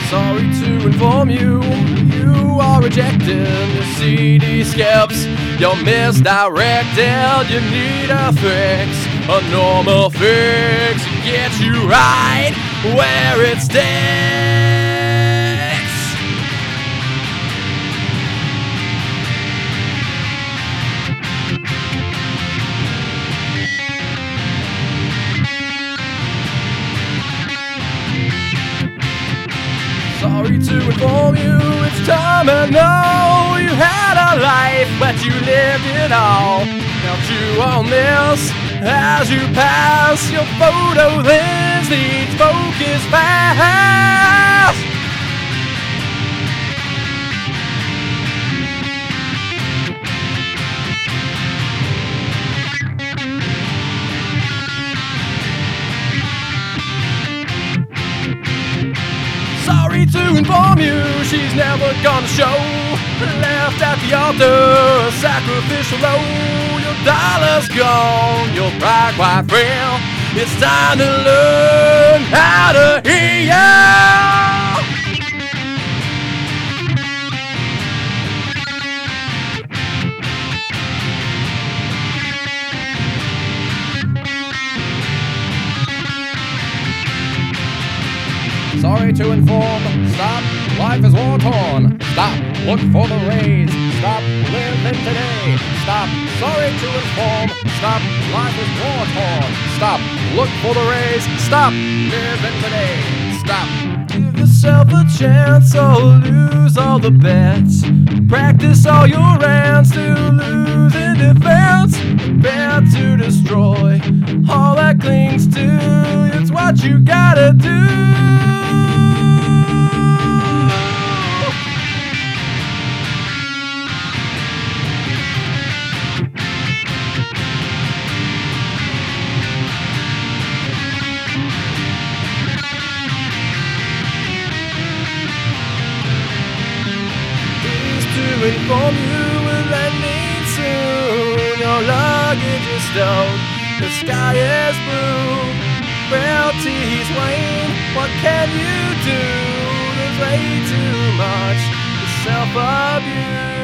Sorry to inform you, you are rejected. Your CD skips, you're misdirected. You need a fix, a normal fix to get you right where it sticks. Sorry to inform you, it's terminal. You had a life, but you lived it all. Now chew on this as you pass. Your photo lens needs focus fast. Sorry to inform you, she's never gonna show. Left at the altar, a sacrificial low. Your dollar's gone, your pride quite frail. It's time to learn how to heal. Sorry to inform, stop, life is war-torn. Stop, look for the rays. Stop, live in today. Stop, sorry to inform, stop, life is war-torn. Stop, look for the rays. Stop, live in today. Stop. Give yourself a chance or lose all the bets. Practice all your rounds to lose in defense. Prepare to destroy all that clings to you. It's what you gotta do. To inform you we're landing soon. Your luggage is stowed, the sky is blue. Frailty's wane, what can you do? There's way too much self-abuse.